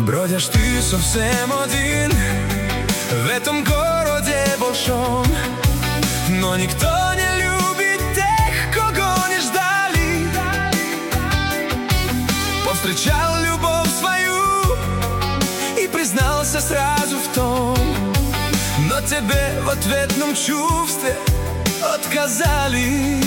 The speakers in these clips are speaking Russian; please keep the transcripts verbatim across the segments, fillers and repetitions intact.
Бродишь ты совсем один в этом городе большом, но никто не любит тех, кого не ждали. Повстречал любовь свою и признался сразу в том, но тебе в ответном чувстве отказали.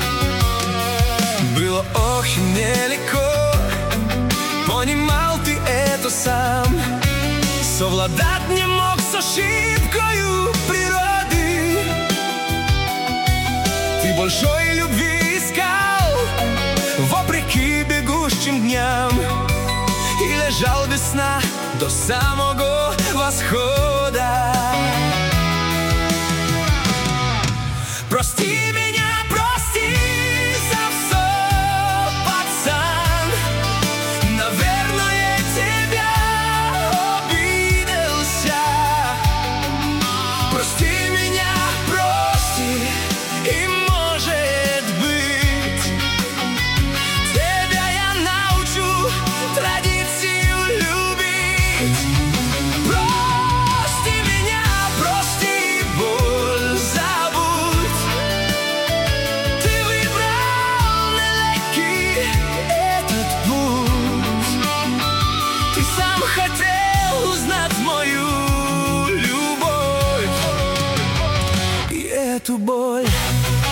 Было очень нелегко, понимал ты это сам, совладать не мог с ошибкою природы. Ты большой любви искал, вопреки бегущим дням, и лежал без сна до самого восхода. Прости меня, прости за все, пацан, наверное, тебя обиделся. Прости меня, прости, и может быть тебя я научу традицию любить. Прости меня, прости, боль забудь. Ты выбрал нелегкий этот путь. Ты сам хотел узнать мою любовь и эту боль.